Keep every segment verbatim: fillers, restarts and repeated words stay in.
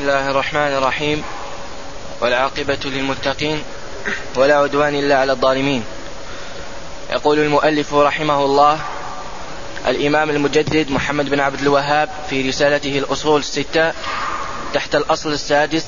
الله الرحمن الرحيم، والعاقبة للمتقين ولا عدوان إلا على الظالمين. يقول المؤلف رحمه الله الإمام المجدد محمد بن عبد الوهاب في رسالته الأصول الستة تحت الأصل السادس: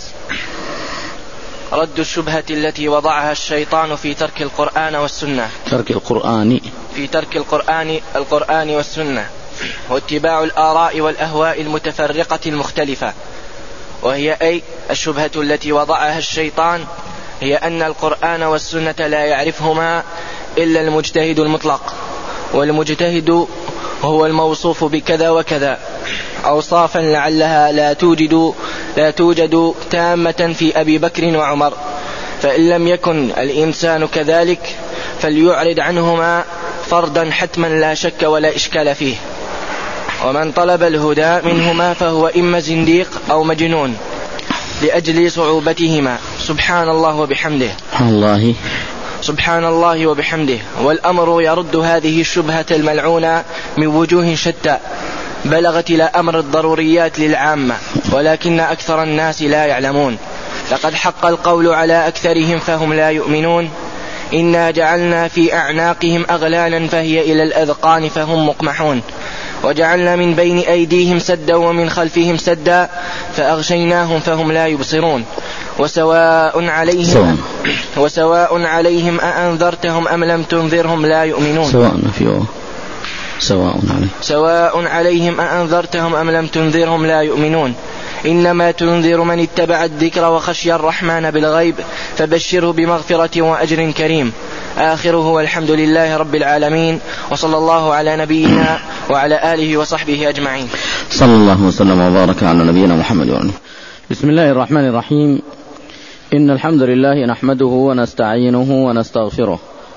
رد الشبهة التي وضعها الشيطان في ترك القرآن والسنة ترك القرآن في ترك القرآن القرآن والسنة واتباع الآراء والأهواء المتفرقة المختلفة. وهي أي الشبهة التي وضعها الشيطان هي أن القرآن والسنة لا يعرفهما إلا المجتهد المطلق، والمجتهد هو الموصوف بكذا وكذا أوصافا لعلها لا توجد لا توجد تامة في أبي بكر وعمر، فإن لم يكن الإنسان كذلك فليعرض عنهما فردا حتما لا شك ولا إشكال فيه. ومن طلب الهدى منهما فهو إما زنديق أو مجنون لأجل صعوبتهما. سبحان الله وبحمده الله سبحان الله وبحمده. والأمر يرد هذه الشبهة الملعونة من وجوه شتى بلغت إلى أمر الضروريات للعامة، ولكن أكثر الناس لا يعلمون. لقد حق القول على أكثرهم فهم لا يؤمنون. إنا جعلنا في أعناقهم أغلالا فهي إلى الأذقان فهم مقمحون، وجعلنا من بين أيديهم سدا ومن خلفهم سدا فأغشيناهم فهم لا يبصرون. وسواء عليهم وسواء عليهم أأنذرتهم أم لم تنذرهم لا يؤمنون. سواء في سواء عليهم سواء عليهم أأنذرتهم أم لم تنذرهم لا يؤمنون. إنما تنذر من اتبع الذكر وخشي الرحمن بالغيب فبشره بمغفرة وأجر كريم. آخره والحمد لله رب العالمين، وصلى الله على نبينا وعلى آله وصحبه أجمعين. صلى الله وسلم وبارك على نبينا محمد وعلى. بسم الله الرحمن الرحيم. إن الحمد لله نحمده ونستعينه ونستغفره،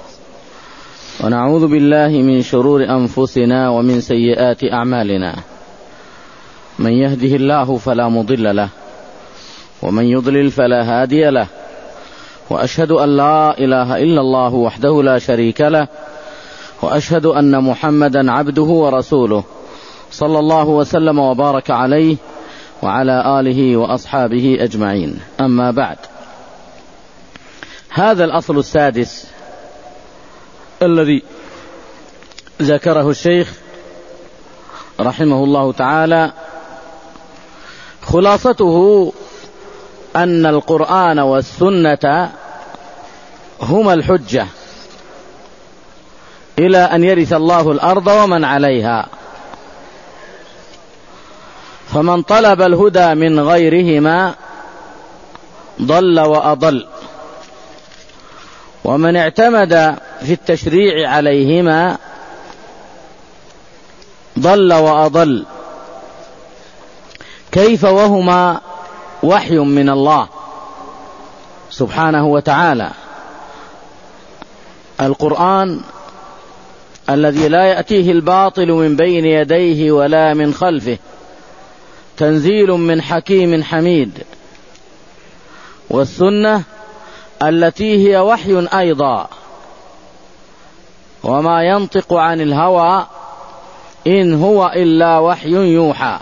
ونعوذ بالله من شرور أنفسنا ومن سيئات أعمالنا. من يهده الله فلا مضل له، ومن يضلل فلا هادي له. وأشهد أن لا إله إلا الله وحده لا شريك له، وأشهد أن محمدا عبده ورسوله صلى الله وسلم وبارك عليه وعلى آله وأصحابه أجمعين. أما بعد، هذا الأصل السادس الذي ذكره الشيخ رحمه الله تعالى خلاصته أن القرآن والسنة هما الحجة إلى أن يرث الله الأرض ومن عليها. فمن طلب الهدى من غيرهما ضل وأضل، ومن اعتمد في التشريع عليهما ضل وأضل. كيف وهما وحي من الله سبحانه وتعالى؟ القرآن الذي لا يأتيه الباطل من بين يديه ولا من خلفه، تنزيل من حكيم حميد. والسنة التي هي وحي أيضا، وما ينطق عن الهوى إن هو إلا وحي يوحى.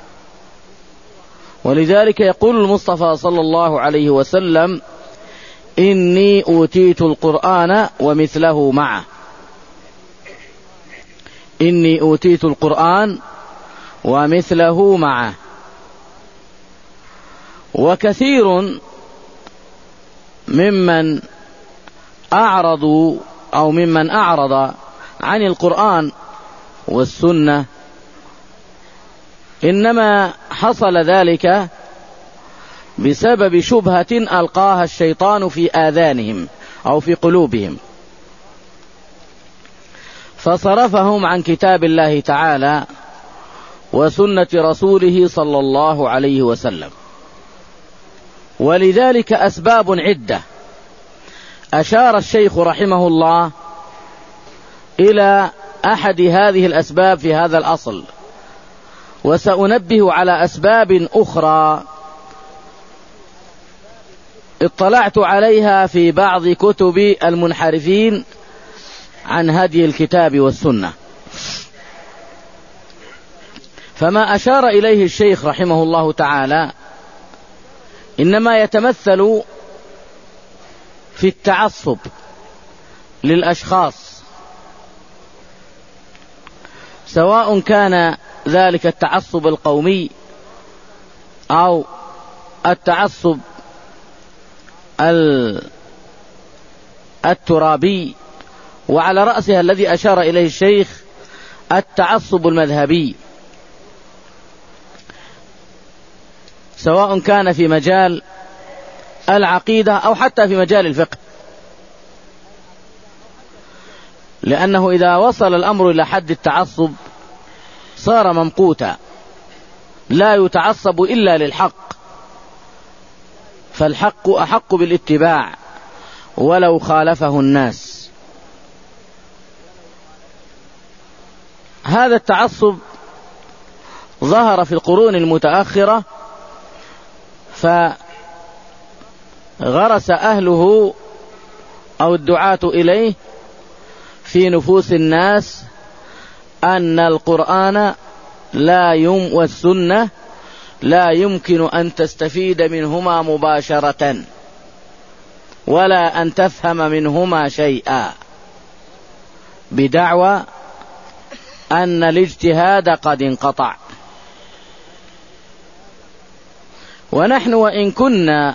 ولذلك يقول المصطفى صلى الله عليه وسلم: إني أوتيت القرآن ومثله معه. إني أوتيت القرآن ومثله معه. وكثير ممن أعرضوا أو ممن أعرض عن القرآن والسنة إنما حصل ذلك بسبب شبهة ألقاها الشيطان في آذانهم أو في قلوبهم، فصرفهم عن كتاب الله تعالى وسنة رسوله صلى الله عليه وسلم. ولذلك أسباب عدة أشار الشيخ رحمه الله إلى أحد هذه الأسباب في هذا الأصل، وسأنبه على أسباب أخرى اطلعت عليها في بعض كتب المنحرفين عن هدي الكتاب والسنة. فما أشار إليه الشيخ رحمه الله تعالى إنما يتمثل في التعصب للأشخاص، سواء كان ذلك التعصب القومي أو التعصب الترابي، وعلى رأسها الذي أشار إليه الشيخ التعصب المذهبي، سواء كان في مجال العقيدة أو حتى في مجال الفقه، لأنه إذا وصل الأمر إلى حد التعصب صار ممقوتا، لا يتعصب إلا للحق، فالحق أحق بالاتباع ولو خالفه الناس. هذا التعصب ظهر في القرون المتأخرة، فغرس أهله أو الدعاة إليه في نفوس الناس أن القرآن لا يم والسنة لا يمكن أن تستفيد منهما مباشرة ولا أن تفهم منهما شيئا، بدعوى أن الاجتهاد قد انقطع. ونحن وإن كنا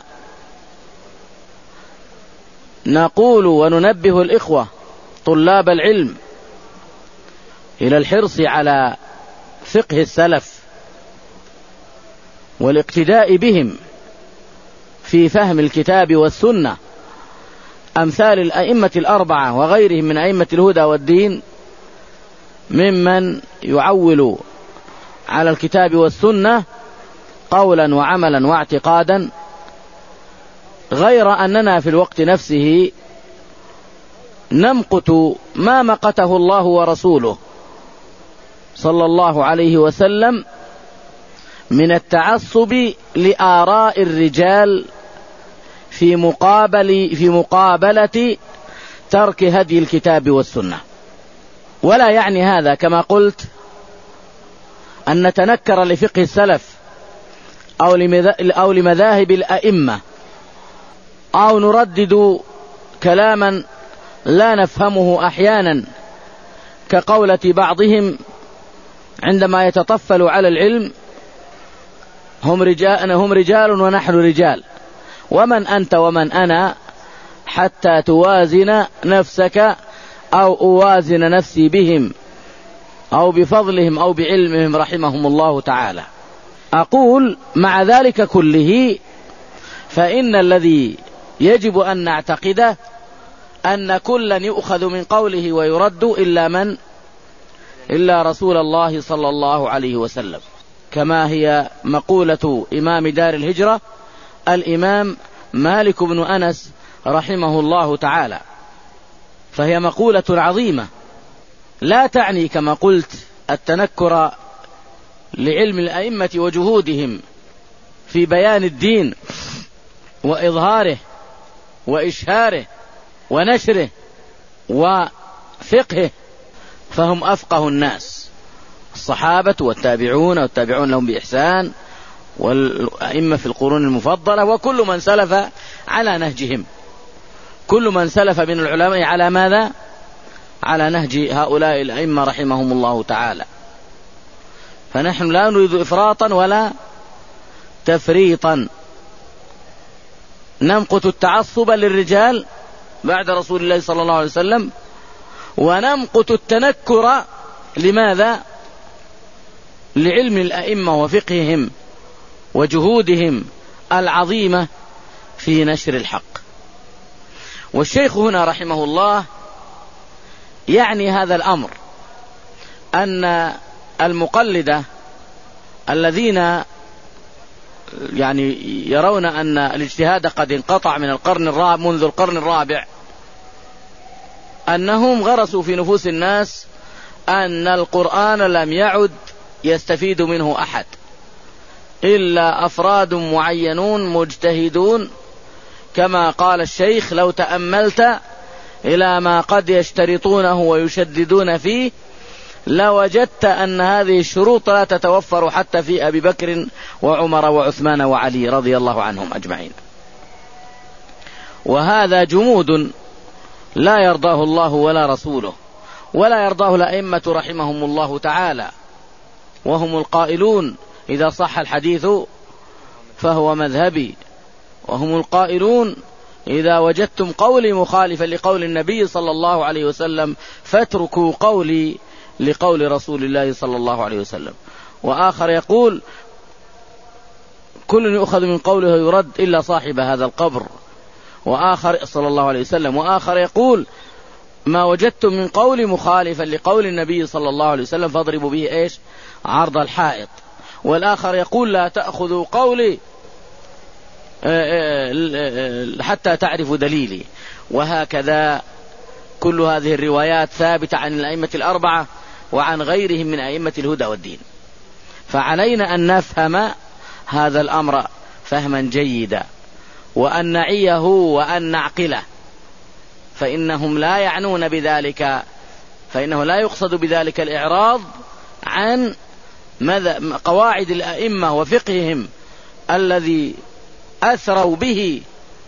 نقول وننبه الإخوة طلاب العلم إلى الحرص على فقه السلف والاقتداء بهم في فهم الكتاب والسنة، أمثال الأئمة الأربعة وغيرهم من أئمة الهدى والدين ممن يعول على الكتاب والسنة قولا وعملا واعتقادا، غير أننا في الوقت نفسه نمقت ما مقته الله ورسوله صلى الله عليه وسلم من التعصب لآراء الرجال في مقابل في مقابلة ترك هدي الكتاب والسنة. ولا يعني هذا كما قلت أن نتنكر لفقه السلف أو لمذاهب الأئمة أو نردد كلاما لا نفهمه أحيانا كقولة بعضهم عندما يتطفل على العلم: هم رجال, هم رجال ونحن رجال، ومن أنت ومن أنا حتى توازن نفسك أو أوازن نفسي بهم أو بفضلهم أو بعلمهم رحمهم الله تعالى. أقول مع ذلك كله فإن الذي يجب أن نعتقده أن كلا يؤخذ من قوله ويرد إلا من إلا رسول الله صلى الله عليه وسلم، كما هي مقولة إمام دار الهجرة الإمام مالك بن أنس رحمه الله تعالى، فهي مقولة عظيمة لا تعني كما قلت التنكر لعلم الأئمة وجهودهم في بيان الدين وإظهاره وإشهاره ونشره وفقهه، فهم أفقه الناس، الصحابة والتابعون والتابعون لهم بإحسان والأئمة في القرون المفضلة وكل من سلف على نهجهم، كل من سلف من العلماء على ماذا؟ على نهج هؤلاء الأئمة رحمهم الله تعالى. فنحن لا نريد إفراطا ولا تفريطا، نمقت التعصب للرجال بعد رسول الله صلى الله عليه وسلم، ونمقت التنكر لماذا؟ لعلم الأئمة وفقههم وجهودهم العظيمة في نشر الحق. والشيخ هنا رحمه الله يعني هذا الأمر، أن المقلدة الذين يعني يرون أن الاجتهاد قد انقطع من القرن الرابع منذ القرن الرابع، أنهم غرسوا في نفوس الناس أن القرآن لم يعد يستفيد منه أحد إلا أفراد معينون مجتهدون، كما قال الشيخ: لو تأملت إلى ما قد يشترطونه ويشددون فيه لوجدت أن هذه الشروط لا تتوفر حتى في أبي بكر وعمر وعثمان وعلي رضي الله عنهم أجمعين. وهذا جمود لا يرضاه الله ولا رسوله ولا يرضاه الأئمة رحمهم الله تعالى، وهم القائلون إذا صح الحديث فهو مذهبي، وهم القائلون إذا وجدتم قولي مخالفا لقول النبي صلى الله عليه وسلم فاتركوا قولي لقول رسول الله صلى الله عليه وسلم. وآخر يقول كل يؤخذ من قوله يرد إلا صاحب هذا القبر، وآخر صلى الله عليه وسلم. وآخر يقول ما وجدتم من قول مخالفا لقول النبي صلى الله عليه وسلم فاضربوا به إيش عرض الحائط. والآخر يقول لا تأخذوا قولي حتى تعرفوا دليلي. وهكذا كل هذه الروايات ثابتة عن الأئمة الأربعة وعن غيرهم من أئمة الهدى والدين. فعلينا أن نفهم هذا الأمر فهما جيدا، وأن نعيه وأن نعقله، فإنهم لا يعنون بذلك، فإنه لا يقصد بذلك الإعراض عن قواعد الأئمة وفقههم الذي أثروا به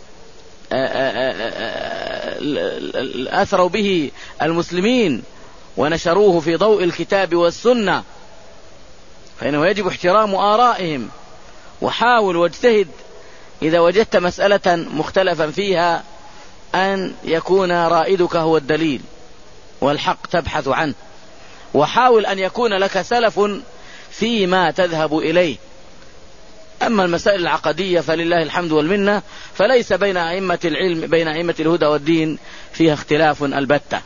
أثروا به المسلمين ونشروه في ضوء الكتاب والسنة، فإنه يجب احترام آرائهم. وحاول واجتهد إذا وجدت مسألة مختلفا فيها أن يكون رائدك هو الدليل والحق تبحث عنه، وحاول أن يكون لك سلف فيما تذهب إليه. أما المسائل العقدية فلله الحمد والمنة، فليس بين أئمة العلم بين أئمة الهدى والدين فيها اختلاف البتة.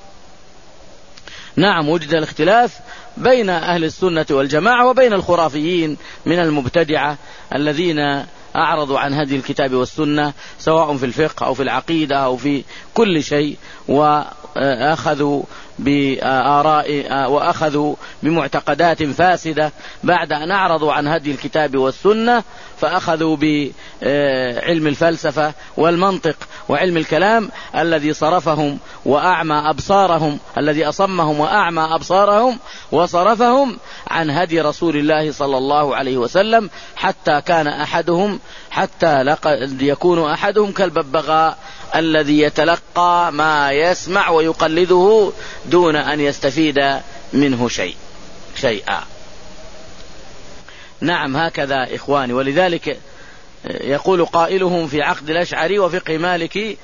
نعم وجد الاختلاف بين أهل السنة والجماعة وبين الخرافيين من المبتدعة الذين أعرضوا عن هدي الكتاب والسنة سواء في الفقه أو في العقيدة أو في كل شيء، وأخذوا بآراء وأخذوا بمعتقدات فاسدة بعد أن أعرضوا عن هدي الكتاب والسنة، فأخذوا بعلم الفلسفة والمنطق وعلم الكلام الذي صرفهم وأعمى أبصارهم، الذي أصمهم وأعمى أبصارهم وصرفهم عن هدي رسول الله صلى الله عليه وسلم، حتى كان أحدهم حتى لقد يكون أحدهم كالببغاء الذي يتلقى ما يسمع ويقلده دون أن يستفيد منه شيء شيئا. نعم هكذا إخواني. ولذلك يقول قائلهم في عقد الأشعري وفقه مالكي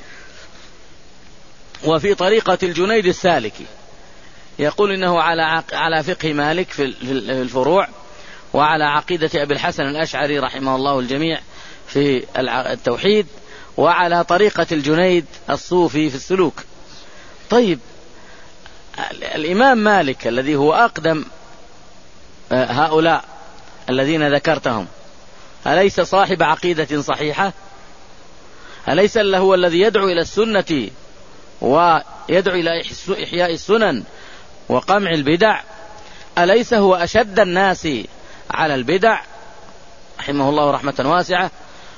وفي طريقة الجنيد السالكي، يقول إنه على على فقه مالك في الفروع، وعلى عقيدة أبي الحسن الأشعري رحمه الله الجميع في التوحيد، وعلى طريقة الجنيد الصوفي في السلوك. طيب الإمام مالك الذي هو أقدم هؤلاء الذين ذكرتهم أليس صاحب عقيدة صحيحة؟ أليس هو الذي يدعو إلى السنة ويدعو إلى إحياء السنن وقمع البدع؟ أليس هو أشد الناس على البدع رحمه الله رحمة واسعة؟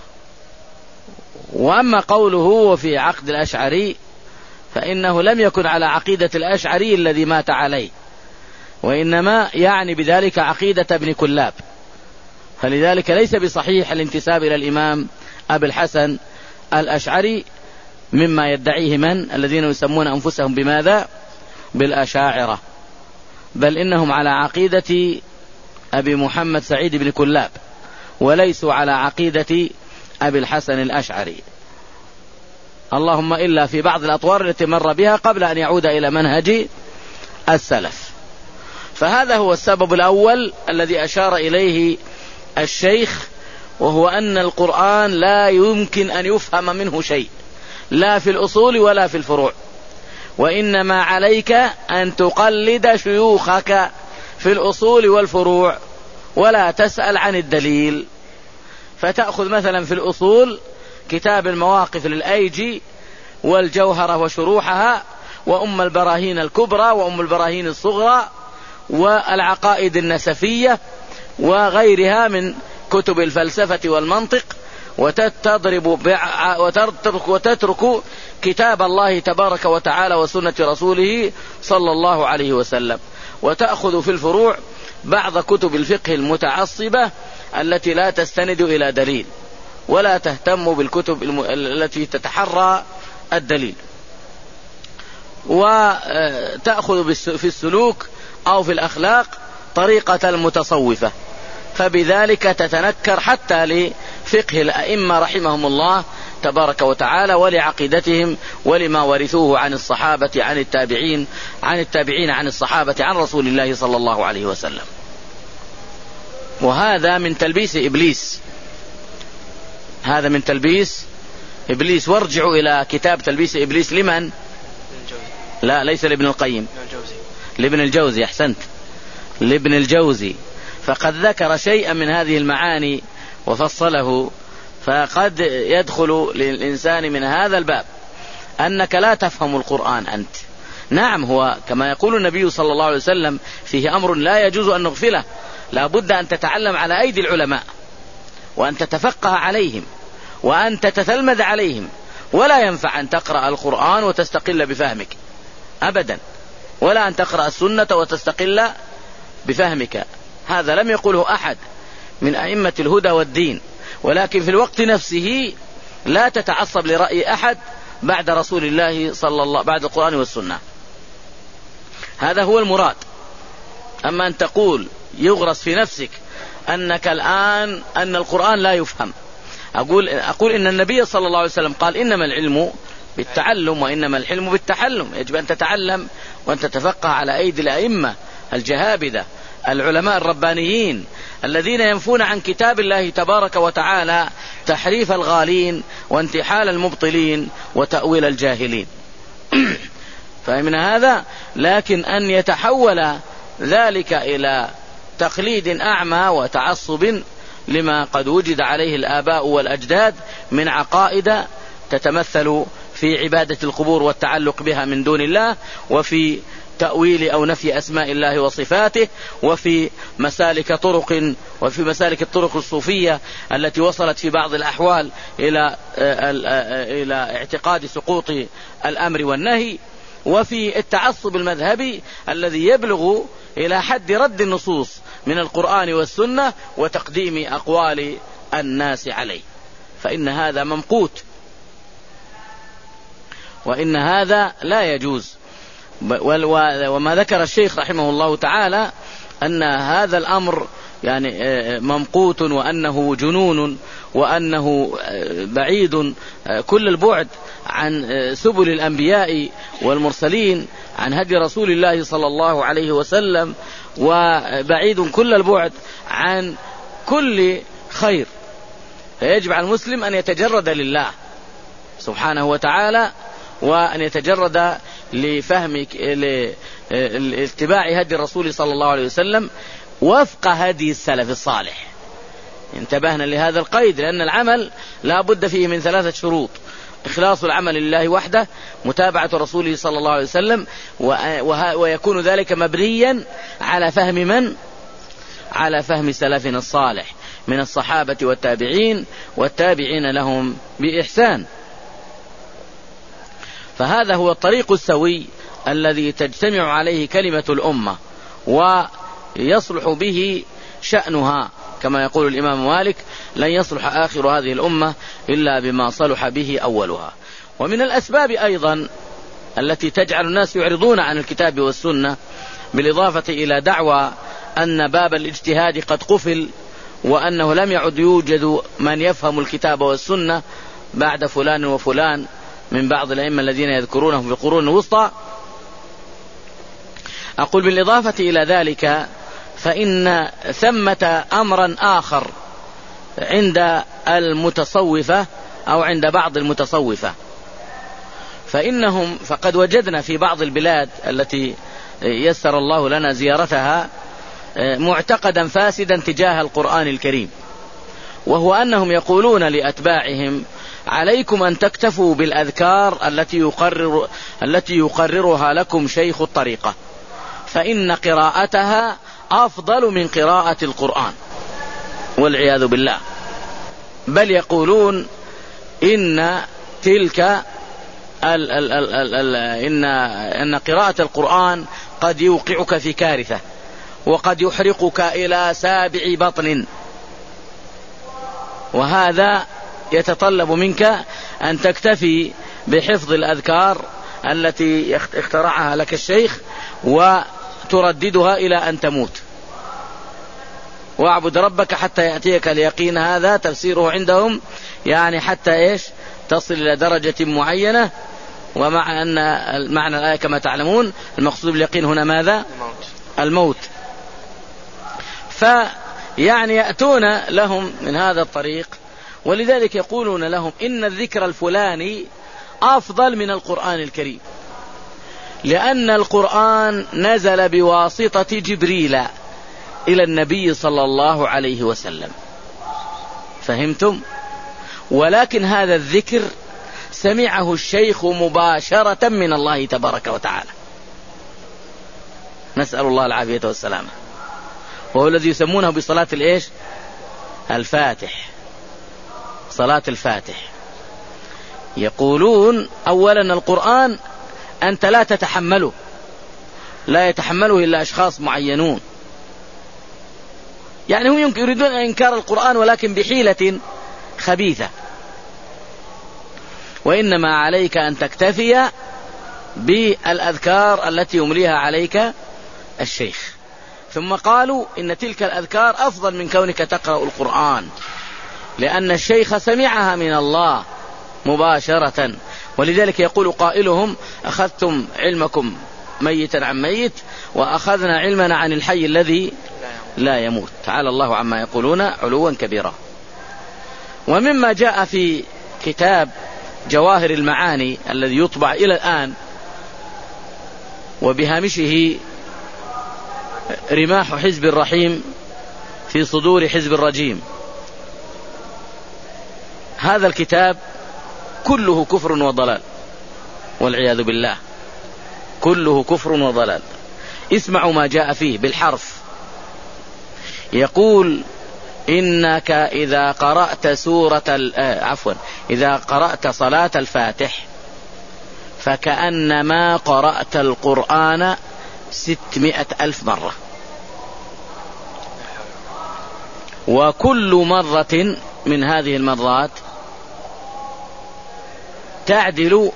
وأما قوله في عقد الأشعري فإنه لم يكن على عقيدة الأشعري الذي مات عليه، وإنما يعني بذلك عقيدة ابن كلاب، فلذلك ليس بصحيح الانتساب إلى الإمام أبي الحسن الأشعري مما يدعيه من الذين يسمون أنفسهم بماذا؟ بالأشاعرة، بل إنهم على عقيدة أبي محمد سعيد بن كلاب وليسوا على عقيدة أبي الحسن الأشعري، اللهم إلا في بعض الأطوار التي مر بها قبل أن يعود إلى منهج السلف. فهذا هو السبب الأول الذي أشار إليه الشيخ، وهو أن القرآن لا يمكن أن يفهم منه شيء لا في الأصول ولا في الفروع، وإنما عليك أن تقلد شيوخك في الأصول والفروع ولا تسأل عن الدليل. فتأخذ مثلا في الأصول كتاب المواقف للأيجي والجوهرة وشروحها وأم البراهين الكبرى وأم البراهين الصغرى والعقائد النسفية وغيرها من كتب الفلسفة والمنطق، وتضرب وتترك, وتترك كتاب الله تبارك وتعالى وسنة رسوله صلى الله عليه وسلم. وتأخذ في الفروع بعض كتب الفقه المتعصبة التي لا تستند إلى دليل، ولا تهتم بالكتب الم... التي تتحرى الدليل، وتأخذ في السلوك أو في الأخلاق طريقة المتصوفة، فبذلك تتنكر حتى لفقه الأئمة رحمهم الله تبارك وتعالى ولعقيدتهم ولما ورثوه عن الصحابة عن التابعين عن التابعين عن الصحابة عن رسول الله صلى الله عليه وسلم. وهذا من تلبيس إبليس، هذا من تلبيس إبليس. وارجعوا إلى كتاب تلبيس إبليس لمن؟ لا ليس لابن القيم، لابن الجوزي، أحسنت، لابن الجوزي، فقد ذكر شيئا من هذه المعاني وفصله. فقد يدخل للإنسان من هذا الباب أنك لا تفهم القرآن أنت. نعم، هو كما يقول النبي صلى الله عليه وسلم فيه أمر لا يجوز أن نغفله، لا بد أن تتعلم على أيدي العلماء، وأن تتفقه عليهم، وأن تتتلمذ عليهم، ولا ينفع أن تقرأ القرآن وتستقل بفهمك أبدا، ولا أن تقرأ السنة وتستقل بفهمك. هذا لم يقوله أحد من أئمة الهدى والدين، ولكن في الوقت نفسه لا تتعصب لرأي أحد بعد رسول الله صلى الله بعد القرآن والسنة. هذا هو المراد. أما أن تقول يغرس في نفسك أنك الآن أن القرآن لا يفهم، أقول أقول إن النبي صلى الله عليه وسلم قال إنما العلم بالتعلم وإنما الحلم بالتحلم. يجب أن تتعلم وأن تتفقه على أيدي الأئمة الجهابذة العلماء الربانيين الذين ينفون عن كتاب الله تبارك وتعالى تحريف الغالين وانتحال المبطلين وتأويل الجاهلين. فمن هذا لكن أن يتحول ذلك إلى تقليد أعمى وتعصب لما قد وجد عليه الآباء والأجداد من عقائد تتمثل في عبادة القبور والتعلق بها من دون الله، وفي تأويل أو نفي أسماء الله وصفاته، وفي مسالك طرق وفي مسالك الطرق الصوفية التي وصلت في بعض الأحوال إلى إلى اعتقاد سقوط الأمر والنهي، وفي التعصب المذهبي الذي يبلغ إلى حد رد النصوص من القرآن والسنة وتقديم أقوال الناس عليه. فإن هذا ممقوت، وإن هذا لا يجوز. وما ذكر الشيخ رحمه الله تعالى أن هذا الأمر يعني ممقوت، وأنه جنون، وأنه بعيد كل البعد عن سبل الأنبياء والمرسلين، عن هدي رسول الله صلى الله عليه وسلم، وبعيد كل البعد عن كل خير. فيجب على المسلم أن يتجرد لله سبحانه وتعالى، وأن يتجرد لفهم لاتباع هدي الرسول صلى الله عليه وسلم وفق هدي السلف الصالح. انتبهنا لهذا القيد، لأن العمل لا بد فيه من ثلاثة شروط: إخلاص العمل لله وحده، متابعة رسوله صلى الله عليه وسلم، ويكون ذلك مبنيا على فهم من؟ على فهم سلفنا الصالح من الصحابة والتابعين والتابعين لهم بإحسان. فهذا هو الطريق السوي الذي تجتمع عليه كلمة الأمة ويصلح به شأنها، كما يقول الإمام مالك: لن يصلح آخر هذه الأمة إلا بما صلح به أولها. ومن الأسباب أيضا التي تجعل الناس يعرضون عن الكتاب والسنة، بالإضافة إلى دعوى أن باب الاجتهاد قد قفل، وأنه لم يعد يوجد من يفهم الكتاب والسنة بعد فلان وفلان من بعض الأئمة الذين يذكرونهم في القرون الوسطى. أقول بالإضافة إلى ذلك فإن ثمة أمرا آخر عند المتصوفة أو عند بعض المتصوفة، فإنهم فقد وجدنا في بعض البلاد التي يسر الله لنا زيارتها معتقدا فاسدا تجاه القرآن الكريم، وهو أنهم يقولون لأتباعهم: عليكم أن تكتفوا بالأذكار التي يقرر التي يقررها لكم شيخ الطريقة، فإن قراءتها أفضل من قراءة القرآن، والعياذ بالله. بل يقولون إن تلك ال ال ال ال ال إن, إن قراءة القرآن قد يوقعك في كارثة، وقد يحرقك إلى سابع بطن، وهذا يتطلب منك أن تكتفي بحفظ الأذكار التي اخترعها لك الشيخ وترددها إلى أن تموت. واعبد ربك حتى يأتيك اليقين، هذا تفسيره عندهم، يعني حتى إيش تصل إلى درجة معينة. ومع أن معنى الآية كما تعلمون المقصود باليقين هنا ماذا؟ الموت. فيعني يأتون لهم من هذا الطريق، ولذلك يقولون لهم إن الذكر الفلاني أفضل من القرآن الكريم، لأن القرآن نزل بواسطة جبريل إلى النبي صلى الله عليه وسلم، فهمتم؟ ولكن هذا الذكر سمعه الشيخ مباشرة من الله تبارك وتعالى، نسأل الله العافية والسلامة، وهو الذي يسمونه بصلاة الإيش؟ الفاتح، صلاة الفاتح. يقولون أولا القرآن أنت لا تتحمله، لا يتحمله إلا أشخاص معينون، يعني هم يريدون إنكار القرآن ولكن بحيلة خبيثة، وإنما عليك أن تكتفي بالأذكار التي يمليها عليك الشيخ. ثم قالوا إن تلك الأذكار أفضل من كونك تقرأ القرآن، لأن الشيخ سمعها من الله مباشرة. ولذلك يقول قائلهم أخذتم علمكم ميتا عن ميت، وأخذنا علمنا عن الحي الذي لا يموت. تعالى الله عما يقولون علوا كبيرا. ومما جاء في كتاب جواهر المعاني الذي يطبع إلى الآن، وبهامشه رماح حزب الرحيم في صدور حزب الرجيم، هذا الكتاب كله كفر وضلال والعياذ بالله، كله كفر وضلال. اسمعوا ما جاء فيه بالحرف. يقول إنك إذا قرأت سورة آه عفوا إذا قرأت صلاة الفاتح فكأنما قرأت القرآن ستمائة ألف مرة، وكل مرة من هذه المرات تعدل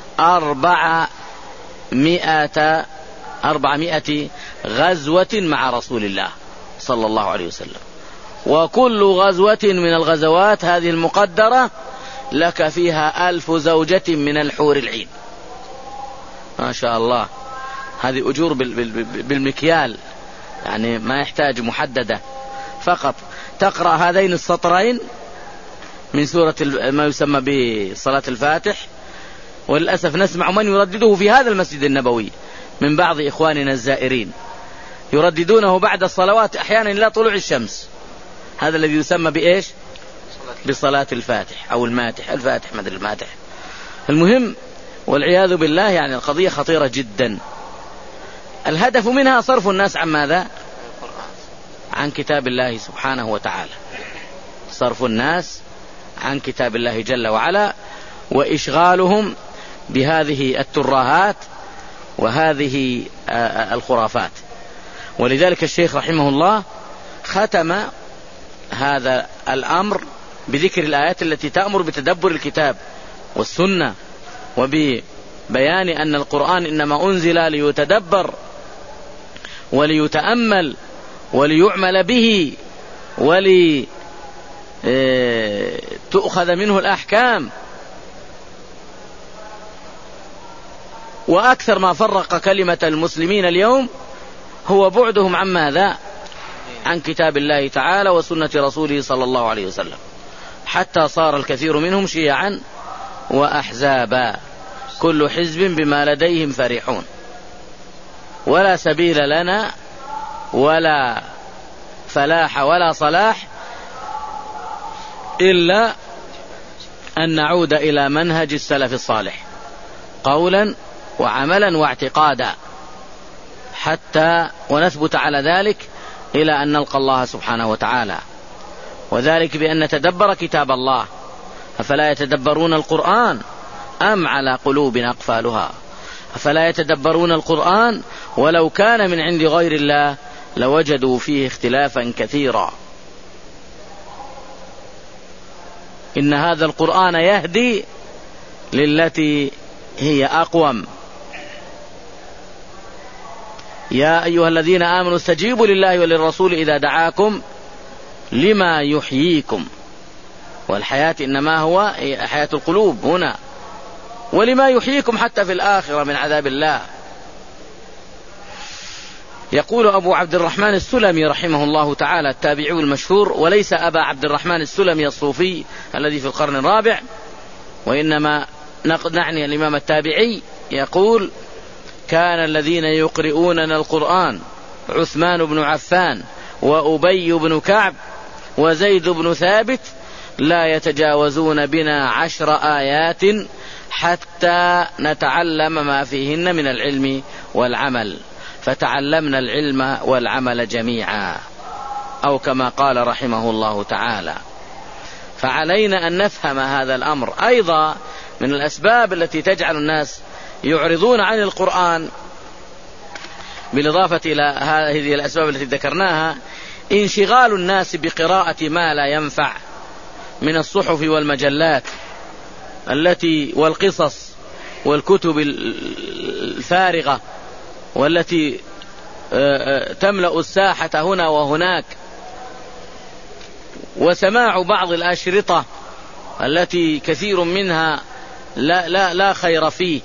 أربعمائة أربعمائة غزوة مع رسول الله صلى الله عليه وسلم، وكل غزوة من الغزوات هذه المقدرة لك فيها ألف زوجة من الحور العين. ما شاء الله، هذه أجور بالمكيال، يعني ما يحتاج محددة، فقط تقرأ هذين السطرين من سورة ما يسمى بصلاة الفاتح. وللأسف نسمع من يردده في هذا المسجد النبوي من بعض إخواننا الزائرين، يرددونه بعد الصلوات أحيانا إلى طلوع الشمس، هذا الذي يسمى بإيش؟ بصلاة الفاتح أو الماتح، الفاتح ما أدري الماتح، المهم والعياذ بالله. يعني القضية خطيرة جدا. الهدف منها صرف الناس عن ماذا؟ عن كتاب الله سبحانه وتعالى، صرف الناس عن كتاب الله جل وعلا، وإشغالهم بهذه الترهات وهذه الخرافات. ولذلك الشيخ رحمه الله ختم هذا الأمر بذكر الآيات التي تأمر بتدبر الكتاب والسنة، وببيان أن القرآن إنما أنزل ليتدبر وليتأمل وليعمل به ولتؤخذ منه الأحكام. وأكثر ما فرق كلمة المسلمين اليوم هو بعدهم عن ماذا؟ عن كتاب الله تعالى وسنة رسوله صلى الله عليه وسلم، حتى صار الكثير منهم شيعا وأحزابا، كل حزب بما لديهم فرحون، ولا سبيل لنا ولا فلاح ولا صلاح إلا أن نعود إلى منهج السلف الصالح قولا وعملا واعتقادا، حتى ونثبت على ذلك إلى أن نلقى الله سبحانه وتعالى. وذلك بأن نتدبر كتاب الله، أفلا يتدبرون القرآن أم على قلوب أقفالها أفلا يتدبرون القرآن ولو كان من عند غير الله لوجدوا فيه اختلافا كثيرا. إن هذا القرآن يهدي للتي هي أقوم. يا أيها الذين آمنوا استجيبوا لله وللرسول إذا دعاكم لما يحييكم. والحياة إنما هو حياة القلوب هنا، ولما يحييكم حتى في الآخرة من عذاب الله. يقول أبو عبد الرحمن السلمي رحمه الله تعالى التابعي المشهور، وليس أبا عبد الرحمن السلمي الصوفي الذي في القرن الرابع، وإنما نعني الإمام التابعي، يقول: كان الذين يقرؤوننا القرآن عثمان بن عفان وأبي بن كعب وزيد بن ثابت لا يتجاوزون بنا عشر آيات حتى نتعلم ما فيهن من العلم والعمل، فتعلمنا العلم والعمل جميعا، أو كما قال رحمه الله تعالى. فعلينا أن نفهم هذا الأمر. أيضا من الأسباب التي تجعل الناس يعرضون عن القرآن، بالإضافة إلى هذه الأسباب التي ذكرناها، انشغال الناس بقراءة ما لا ينفع من الصحف والمجلات التي والقصص والكتب الفارغة والتي تملأ الساحة هنا وهناك، وسماع بعض الأشرطة التي كثير منها لا, لا, لا خير فيه،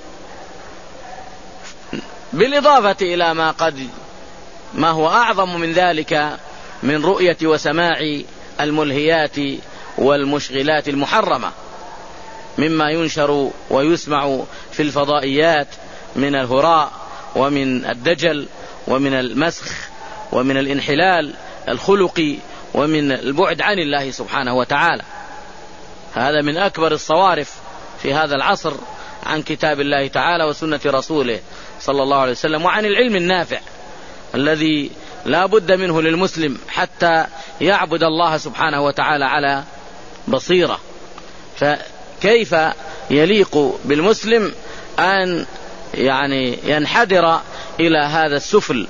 بالإضافة إلى ما قد ما هو أعظم من ذلك من رؤية وسماع الملهيات والمشغلات المحرمة مما ينشر ويسمع في الفضائيات من الهراء ومن الدجل ومن المسخ ومن الانحلال الخلقي ومن البعد عن الله سبحانه وتعالى. هذا من أكبر الصوارف في هذا العصر عن كتاب الله تعالى وسنة رسوله صلى الله عليه وسلم، وعن العلم النافع الذي لا بد منه للمسلم حتى يعبد الله سبحانه وتعالى على بصيرة. فكيف يليق بالمسلم أن يعني ينحدر إلى هذا السفل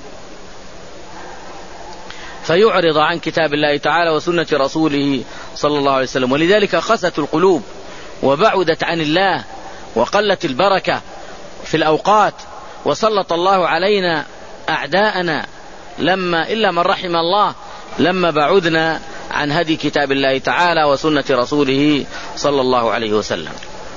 فيعرض عن كتاب الله تعالى وسنة رسوله صلى الله عليه وسلم؟ ولذلك خست القلوب وبعدت عن الله وقلت البركة في الأوقات، وسلط الله علينا أعداءنا لما إلا من رحم الله لما بعدنا عن هدي كتاب الله تعالى وسنة رسوله صلى الله عليه وسلم.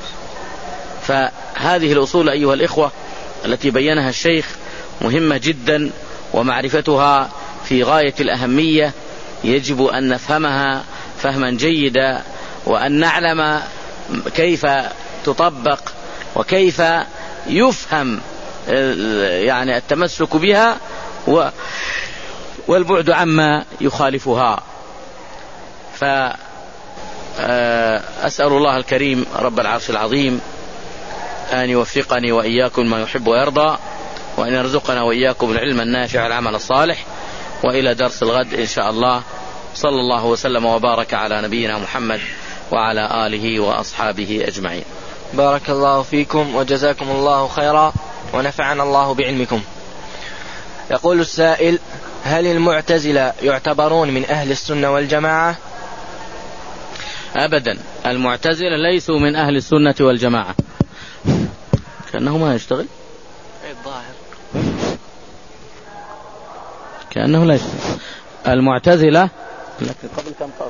فهذه الأصول أيها الإخوة التي بينها الشيخ مهمة جدا، ومعرفتها في غاية الأهمية، يجب أن نفهمها فهما جيدا، وأن نعلم كيف تطبق وكيف يفهم يعني التمسك بها والبعد عما يخالفها. فأسأل الله الكريم رب العرش العظيم أن يوفقني وإياكم ما يحب ويرضى، وأن يرزقنا وإياكم العلم النافع والعمل الصالح. وإلى درس الغد إن شاء الله. صلى الله وسلم وبارك على نبينا محمد وعلى آله وأصحابه أجمعين. بارك الله فيكم وجزاكم الله خيرا ونفعنا الله بعلمكم. يقول السائل: هل المعتزلة يعتبرون من أهل السنة والجماعة؟ أبدا، المعتزلة ليسوا من أهل السنة والجماعة. كأنه ما يشتغل الظاهر كأنه لا يشتغل. المعتزلة قبل كم قبل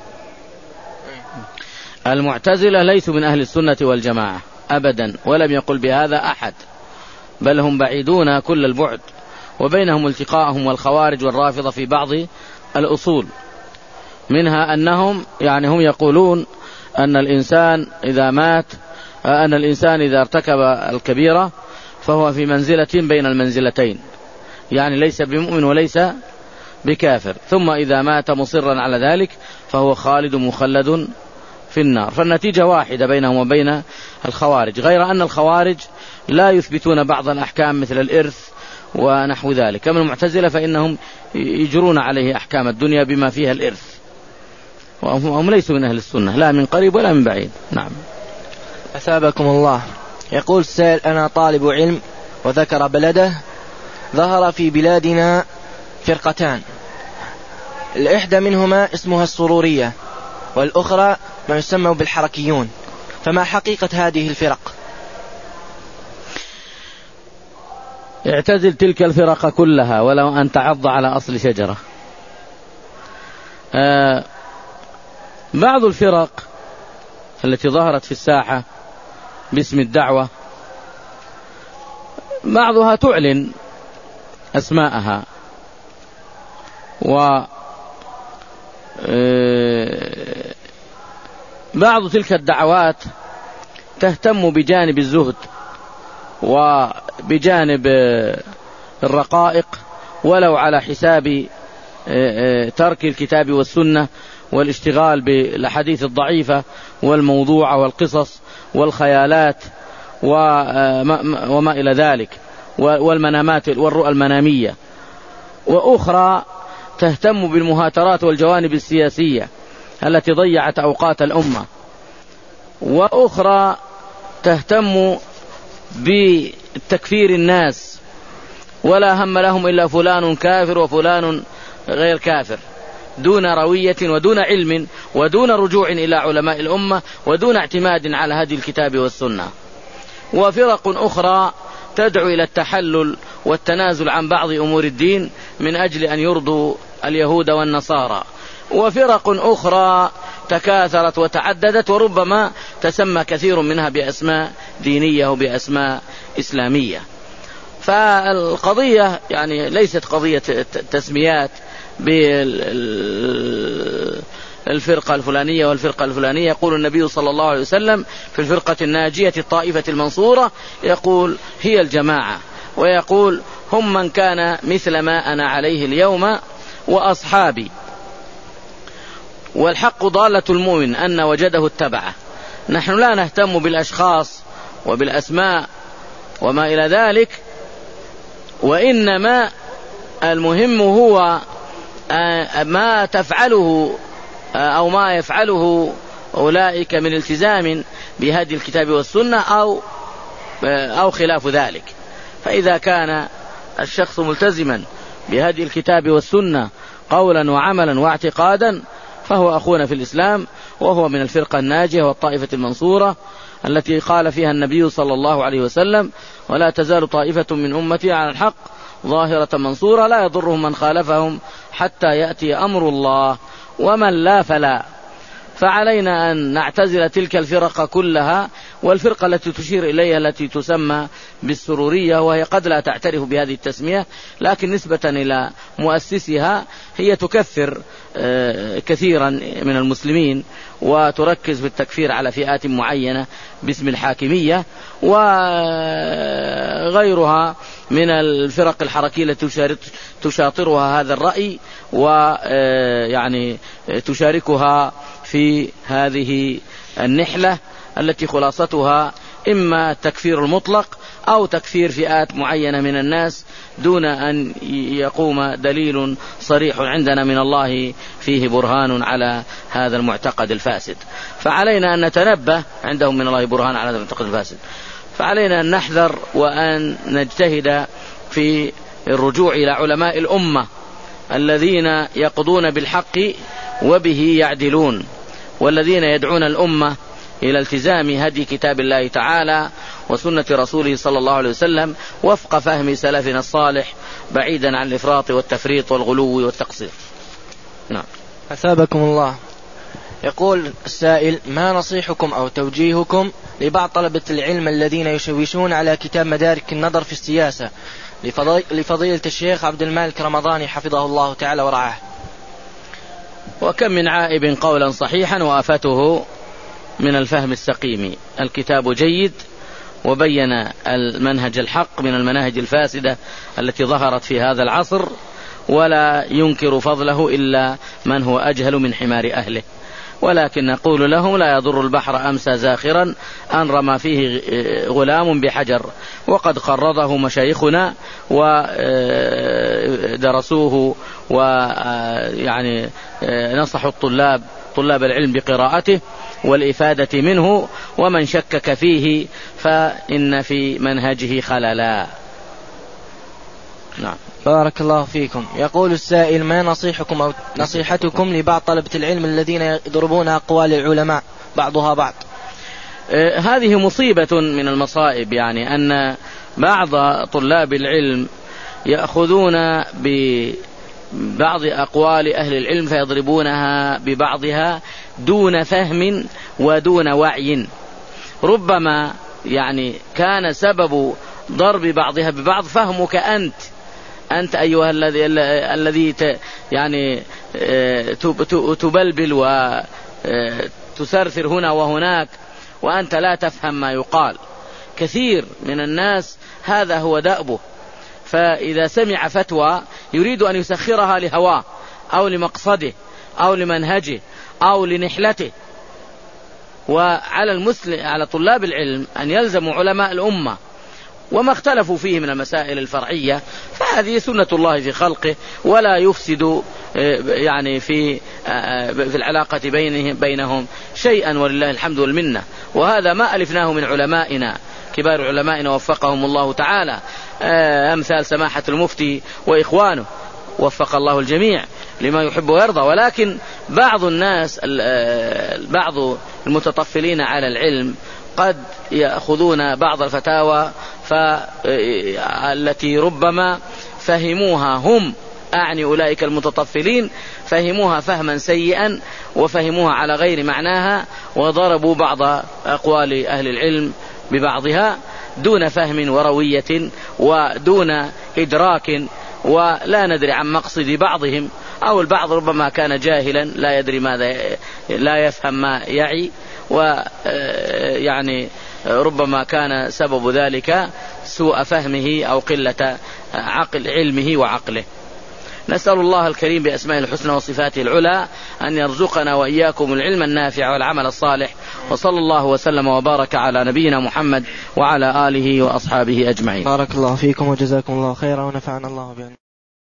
المعتزلة ليسوا من أهل السنة والجماعة أبدا، ولم يقل بهذا أحد، بل هم بعيدون كل البعد، وبينهم التقاءهم والخوارج والرافضة في بعض الأصول، منها أنهم يعني هم يقولون أن الإنسان إذا مات أن الإنسان إذا ارتكب الكبيرة فهو في منزلة بين المنزلتين، يعني ليس بمؤمن وليس بكافر، ثم إذا مات مصرا على ذلك فهو خالد مخلد في النار. فالنتيجة واحدة بينهم وبين الخوارج، غير أن الخوارج لا يثبتون بعض الأحكام مثل الإرث ونحو ذلك. من المعتزلة فإنهم يجرون عليه أحكام الدنيا بما فيها الإرث، وهم ليسوا من أهل السنة لا من قريب ولا من بعيد. نعم. أثابكم الله. يقول السائل: أنا طالب علم وذكر بلده، ظهر في بلادنا فرقتان، الإحدى منهما اسمها السرورية، والأخرى ما يسمى بالحركيون، فما حقيقة هذه الفرق؟ اعتزل تلك الفرق كلها ولو أن تعض على أصل شجرة. آه بعض الفرق التي ظهرت في الساحة باسم الدعوة بعضها تعلن أسماءها، و بعض تلك الدعوات تهتم بجانب الزهد وبجانب الرقائق ولو على حساب ترك الكتاب والسنة والاشتغال بالأحاديث الضعيفة والموضوعة والقصص والخيالات وما إلى ذلك والمنامات والرؤى المنامية. وأخرى تهتم بالمهاترات والجوانب السياسية التي ضيعت أوقات الأمة. وأخرى تهتم بتكفير الناس ولا هم لهم إلا فلان كافر وفلان غير كافر، دون روية ودون علم ودون رجوع إلى علماء الأمة ودون اعتماد على هدي الكتاب والسنة. وفرق أخرى تدعو إلى التحلل والتنازل عن بعض أمور الدين من أجل أن يرضوا اليهود والنصارى. وفرق أخرى تكاثرت وتعددت وربما تسمى كثير منها بأسماء دينية وبأسماء إسلامية. فالقضية يعني ليست قضية تسميات بالفرقة الفلانية والفرقة الفلانية. يقول النبي صلى الله عليه وسلم في الفرقة الناجية الطائفة المنصورة، يقول هي الجماعة، ويقول هم من كان مثل ما أنا عليه اليوم وأصحابي. والحق ضالة المؤمن أن وجده اتبعه. نحن لا نهتم بالأشخاص وبالأسماء وما إلى ذلك، وإنما المهم هو ما تفعله أو ما يفعله أولئك من التزام بهدي الكتاب والسنة أو أو خلاف ذلك. فإذا كان الشخص ملتزما بهدي الكتاب والسنة قولا وعملا واعتقادا فهو أخونا في الإسلام، وهو من الفرقة الناجية والطائفة المنصورة التي قال فيها النبي صلى الله عليه وسلم: ولا تزال طائفة من أمتي على الحق ظاهرة منصورة لا يضرهم من خالفهم حتى يأتي أمر الله ومن لا فلا. فعلينا أن نعتزل تلك الفرق كلها. والفرقة التي تشير إليها التي تسمى بالسرورية، وهي قد لا تعترف بهذه التسمية، لكن نسبة إلى مؤسسها هي تكفر كثيرا من المسلمين وتركز في التكفير على فئات معينة باسم الحاكمية، وغيرها من الفرق الحركية التي تشاطرها هذا الرأي ويعني تشاركها في هذه النحلة التي خلاصتها إما التكفير المطلق أو تكفير فئات معينة من الناس دون أن يقوم دليل صريح عندنا من الله فيه برهان على هذا المعتقد الفاسد. فعلينا أن نتنبه، عندهم من الله برهان على هذا المعتقد الفاسد، فعلينا أن نحذر وأن نجتهد في الرجوع إلى علماء الأمة الذين يقضون بالحق وبه يعدلون، والذين يدعون الأمة إلى التزام هدي كتاب الله تعالى وسنة رسوله صلى الله عليه وسلم وفق فهم سلفنا الصالح، بعيدا عن الإفراط والتفريط والغلو والتقصير. نعم. أثابكم الله. يقول السائل: ما نصيحكم أو توجيهكم لبعض طلبة العلم الذين يشوشون على كتاب مدارك النظر في السياسة لفضيلة الشيخ عبد المالك رمضاني حفظه الله تعالى ورعاه؟ وكم من عائب قولا صحيحا وآفته من الفهم السقيم. الكتاب جيد وبين المنهج الحق من المناهج الفاسدة التي ظهرت في هذا العصر، ولا ينكر فضله إلا من هو أجهل من حمار أهله. ولكن نقول لهم: لا يضر البحر أمسى زاخرا أن رمى فيه غلام بحجر. وقد قرضه مشايخنا ودرسوه ويعني نصحوا الطلاب طلاب العلم بقراءته والإفادة منه، ومن شكك فيه فإن في منهجه خللا. نعم. بارك الله فيكم. يقول السائل: ما نصيحكم أو نصيحتكم لبعض طلبة العلم الذين يضربون أقوال العلماء بعضها بعض؟ آه هذه مصيبة من المصائب، يعني أن بعض طلاب العلم يأخذون ببعض أقوال أهل العلم فيضربونها ببعضها دون فهم ودون وعي. ربما يعني كان سبب ضرب بعضها ببعض فهمك أنت أنت أيها الذي الذي يعني تبلبل وتثرثر هنا وهناك وأنت لا تفهم ما يقال. كثير من الناس هذا هو دأبه، فإذا سمع فتوى يريد أن يسخرها لهواه أو لمقصده أو لمنهجه أو لنحلته. وعلى المسلم على طلاب العلم أن يلزموا علماء الأمة وما اختلفوا فيه من المسائل الفرعية، فهذه سنة الله في خلقه، ولا يفسد يعني في في العلاقة بينهم بينهم شيئا، ولله الحمد والمنة. وهذا ما ألفناه من علمائنا كبار علمائنا وفقهم الله تعالى، أمثال سماحة المفتي وإخوانه، وفق الله الجميع لما يحب ويرضى. ولكن بعض الناس بعض المتطفلين على العلم قد يأخذون بعض الفتاوى التي ربما فهموها هم، أعني أولئك المتطفلين، فهموها فهما سيئا وفهموها على غير معناها، وضربوا بعض أقوال أهل العلم ببعضها دون فهم وروية ودون إدراك، ولا ندري عن مقصد بعضهم، أو البعض ربما كان جاهلا لا يدري ماذا، لا يفهم ما يعي، ويعني ربما كان سبب ذلك سوء فهمه أو قلة عقل علمه وعقله. نسأل الله الكريم بأسماء الحسنى وصفاته العلى أن يرزقنا وإياكم العلم النافع والعمل الصالح، وصلى الله وسلم وبارك على نبينا محمد وعلى آله وأصحابه أجمعين. بارك الله فيكم وجزاكم الله خيرا ونفعنا الله بأن